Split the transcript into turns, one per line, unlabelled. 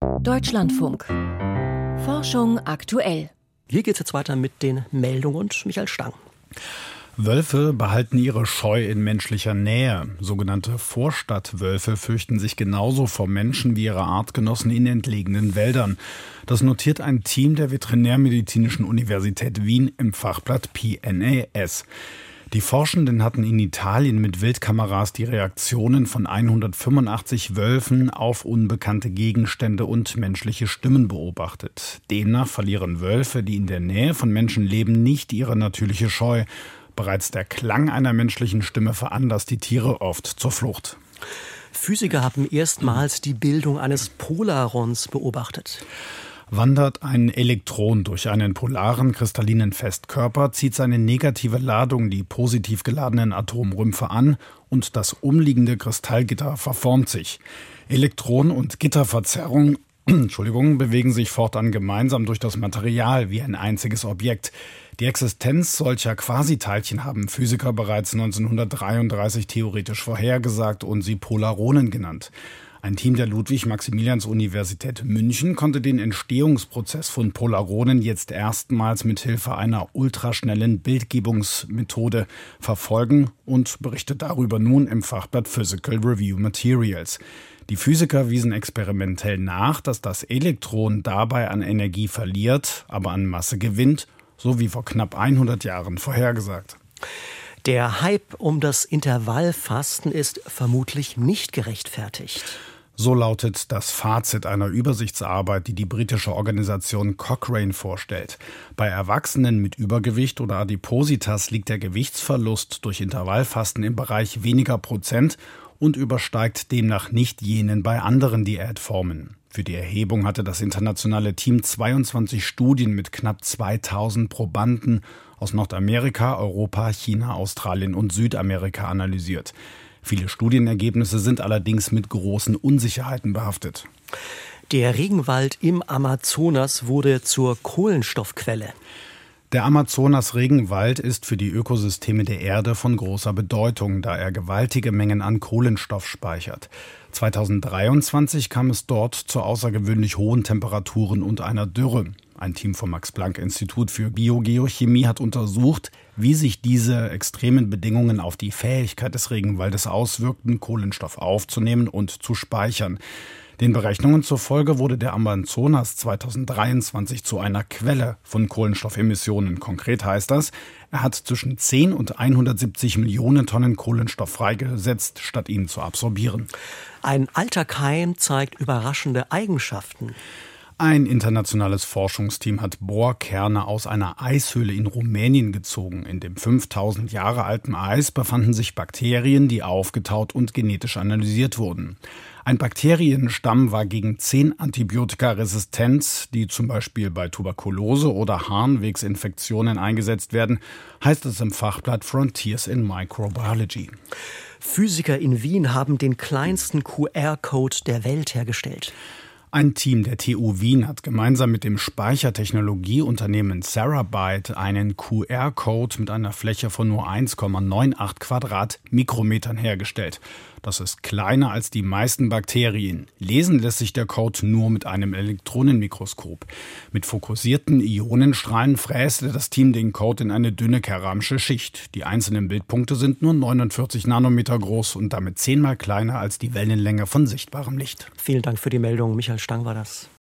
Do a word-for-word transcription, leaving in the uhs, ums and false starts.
Deutschlandfunk. Forschung aktuell.
Hier geht es jetzt weiter mit den Meldungen und Michael Stang.
Wölfe behalten ihre Scheu in menschlicher Nähe. Sogenannte Vorstadtwölfe fürchten sich genauso vor Menschen wie ihre Artgenossen in entlegenen Wäldern. Das notiert ein Team der Veterinärmedizinischen Universität Wien im Fachblatt P N A S. Die Forschenden hatten in Italien mit Wildkameras die Reaktionen von hundertfünfundachtzig Wölfen auf unbekannte Gegenstände und menschliche Stimmen beobachtet. Demnach verlieren Wölfe, die in der Nähe von Menschen leben, nicht ihre natürliche Scheu. Bereits der Klang einer menschlichen Stimme veranlasst die Tiere oft zur Flucht.
Physiker haben erstmals die Bildung eines Polarons beobachtet.
Wandert ein Elektron durch einen polaren kristallinen Festkörper, zieht seine negative Ladung die positiv geladenen Atomrümpfe an und das umliegende Kristallgitter verformt sich. Elektron- und Gitterverzerrung Entschuldigung, bewegen sich fortan gemeinsam durch das Material wie ein einziges Objekt. Die Existenz solcher Quasiteilchen haben Physiker bereits neunzehnhundertdreiunddreißig theoretisch vorhergesagt und sie Polaronen genannt. Ein Team der Ludwig-Maximilians-Universität München konnte den Entstehungsprozess von Polaronen jetzt erstmals mit Hilfe einer ultraschnellen Bildgebungsmethode verfolgen und berichtet darüber nun im Fachblatt Physical Review Materials. Die Physiker wiesen experimentell nach, dass das Elektron dabei an Energie verliert, aber an Masse gewinnt, so wie vor knapp hundert Jahren vorhergesagt.
Der Hype um das Intervallfasten ist vermutlich nicht gerechtfertigt.
So lautet das Fazit einer Übersichtsarbeit, die die britische Organisation Cochrane vorstellt. Bei Erwachsenen mit Übergewicht oder Adipositas liegt der Gewichtsverlust durch Intervallfasten im Bereich weniger Prozent und übersteigt demnach nicht jenen bei anderen Diätformen. Für die Erhebung hatte das internationale Team zweiundzwanzig Studien mit knapp zweitausend Probanden aus Nordamerika, Europa, China, Australien und Südamerika analysiert. Viele Studienergebnisse sind allerdings mit großen Unsicherheiten behaftet.
Der Regenwald im Amazonas wurde zur Kohlenstoffquelle.
Der Amazonas-Regenwald ist für die Ökosysteme der Erde von großer Bedeutung, da er gewaltige Mengen an Kohlenstoff speichert. zweitausenddreiundzwanzig kam es dort zu außergewöhnlich hohen Temperaturen und einer Dürre. Ein Team vom Max-Planck-Institut für Biogeochemie hat untersucht, wie sich diese extremen Bedingungen auf die Fähigkeit des Regenwaldes auswirkten, Kohlenstoff aufzunehmen und zu speichern. Den Berechnungen zufolge wurde der Amazonas zweitausenddreiundzwanzig zu einer Quelle von Kohlenstoffemissionen. Konkret heißt das, er hat zwischen zehn und hundertsiebzig Millionen Tonnen Kohlenstoff freigesetzt, statt ihn zu absorbieren.
Ein alter Keim zeigt überraschende Eigenschaften.
Ein internationales Forschungsteam hat Bohrkerne aus einer Eishöhle in Rumänien gezogen. In dem fünftausend Jahre alten Eis befanden sich Bakterien, die aufgetaut und genetisch analysiert wurden. Ein Bakterienstamm war gegen zehn Antibiotika resistent, die zum Beispiel bei Tuberkulose oder Harnwegsinfektionen eingesetzt werden, heißt es im Fachblatt Frontiers in Microbiology.
Physiker in Wien haben den kleinsten Q R-Code der Welt hergestellt.
Ein Team der T U Wien hat gemeinsam mit dem Speichertechnologieunternehmen Cerabyte einen Q R-Code mit einer Fläche von nur eins Komma achtundneunzig Quadratmikrometern hergestellt. Das ist kleiner als die meisten Bakterien. Lesen lässt sich der Code nur mit einem Elektronenmikroskop. Mit fokussierten Ionenstrahlen fräste das Team den Code in eine dünne keramische Schicht. Die einzelnen Bildpunkte sind nur neunundvierzig Nanometer groß und damit zehnmal kleiner als die Wellenlänge von sichtbarem Licht.
Vielen Dank für die Meldung. Michael Stang war das.